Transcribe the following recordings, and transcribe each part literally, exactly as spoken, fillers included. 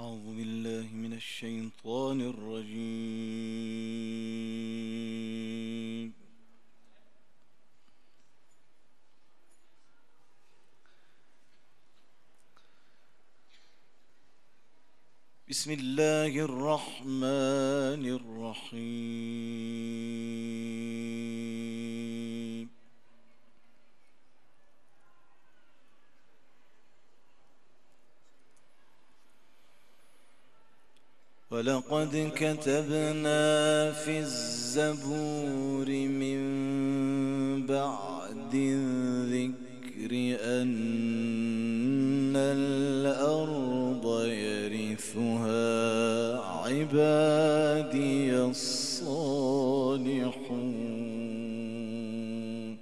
أعوذ بالله من الشيطان الرجيم. بسم الله الرحمن الرحيم. ولقد كتبنا في الزبور من بعد الذكر أن الأرض يرثها عبادي الصالحون.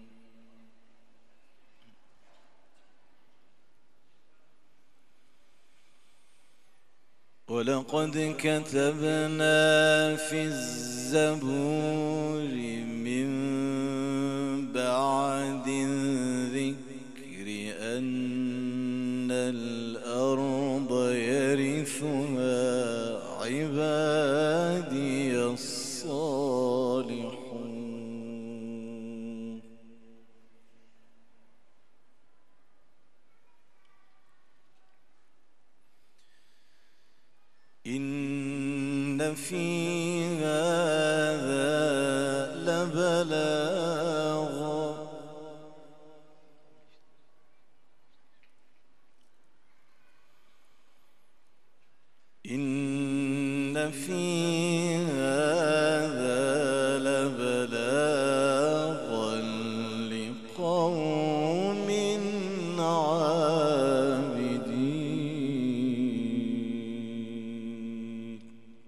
ولقد كتبنا في الزبور من بعد الذكر أن الأرض يرثها عبادي الصالحون. إن في هذا لبلاغا إن في هذا لبلاغا لقوم عابدين.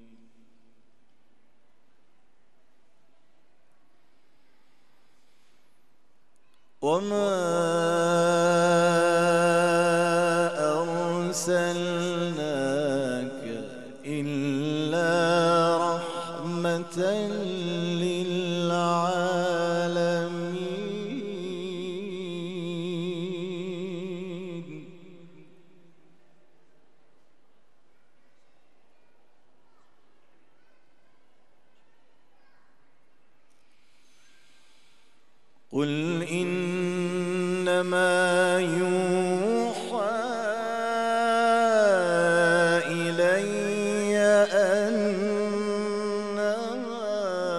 وما أرسلناك إلا رحمة للعالمين. قل إنما يوحى إلي أنما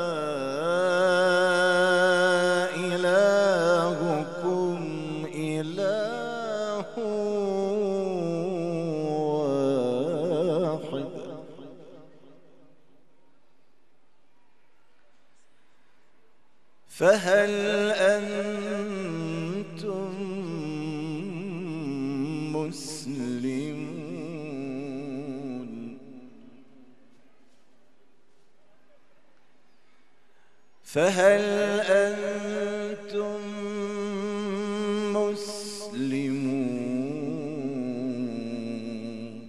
إلهكم إله واحد. فهل أنتم مسلمون؟ فهل أنتم مسلمون؟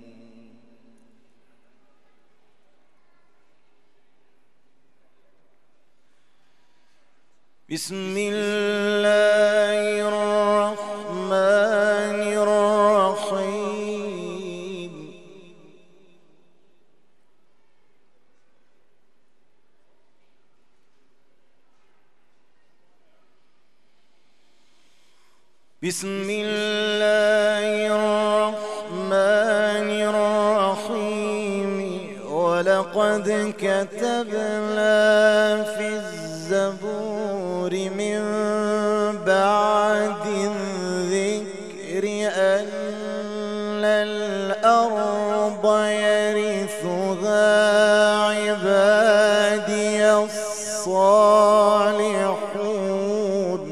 بسم الله الرحمن الرحيم. بسم الله الرحمن الرحيم. ولقد كتبنا في الزبور من بعد الذكر أن الأرض يرثها عبادي الصالحون.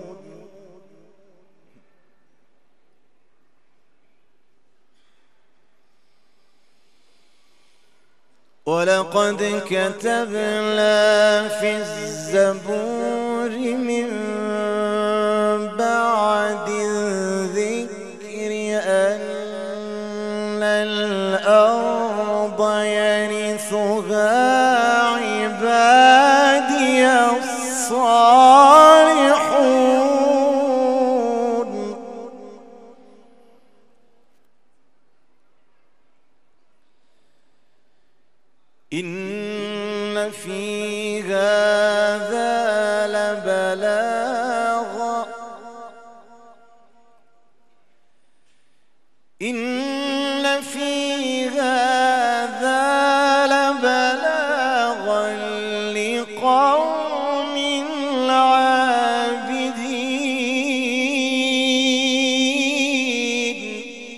ولقد كتبنا في الزبور من بعد الذكر أن الأرض يرثها عبادي الصالحون. إن في هذا لبلاغا إن في هذا لبلاغا لقوم عابدين.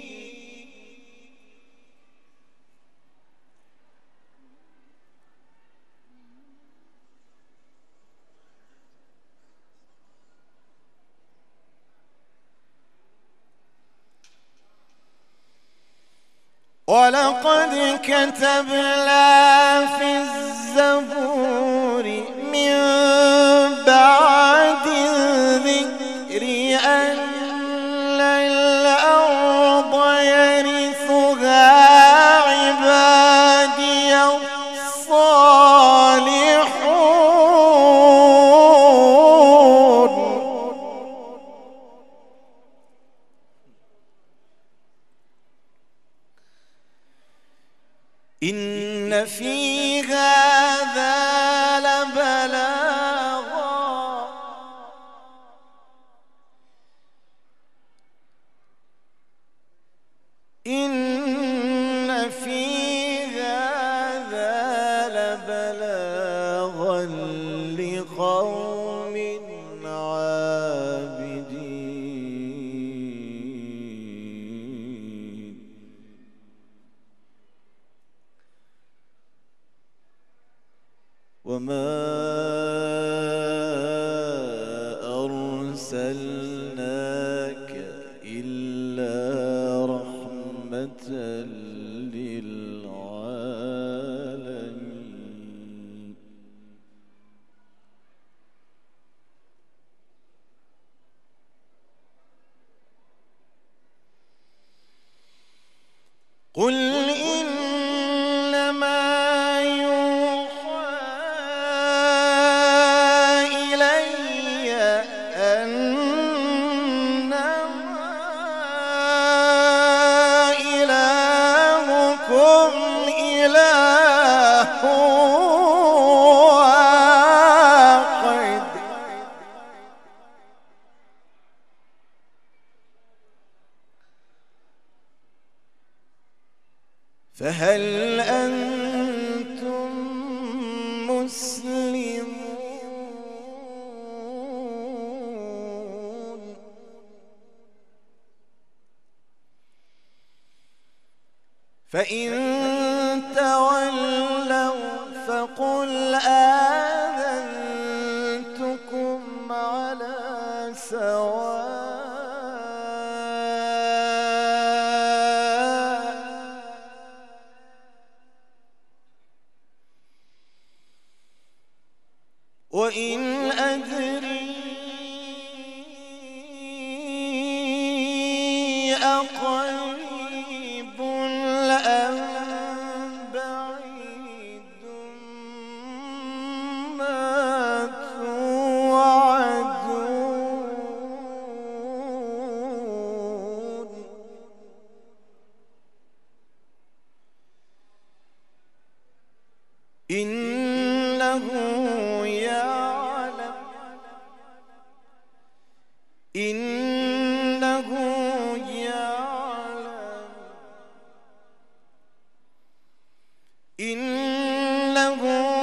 ولقد كتبنا في الزبور من بعد الذكر أن الأرض يرثها عبادي الصالحون. إن في هذا لبلاغا إن في هذا لبلاغا لقوم عابدين. وما أرسلناك إلا رحمة للعالمين. قل إنما فهل أنتم مسلمون؟ فإن تولوا فقل آذنتكم على سواء وإن أدري أقريب أم بعيد ما توعدون. إنه يعلم إنه يعلم إنه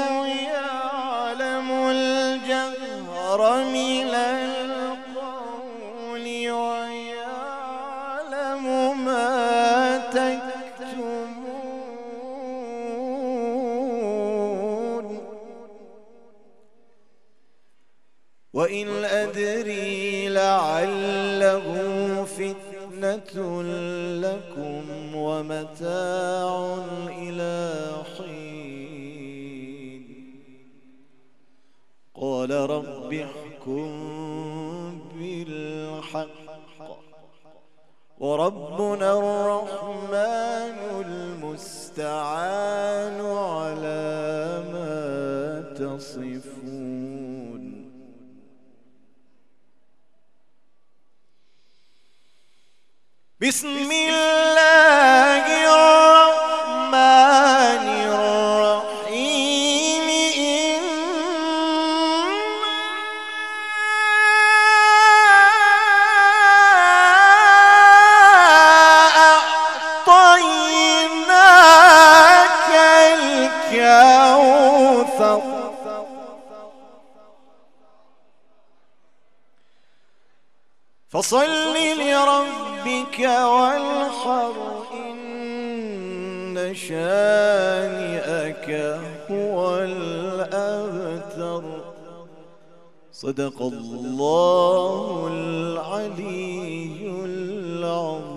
يعلم الجهر من القول ويعلم ما تكتمون. وإن أدري لعله فتنة لكم ومتاع إلى حين. قال رب احكم بالحق وربنا الرحمن المستعان على ما تصفون. بسم الله الرحمن الرحيم. فصل لربك وانحر إن شانئك هو الأبتر. صدق الله العلي العظيم.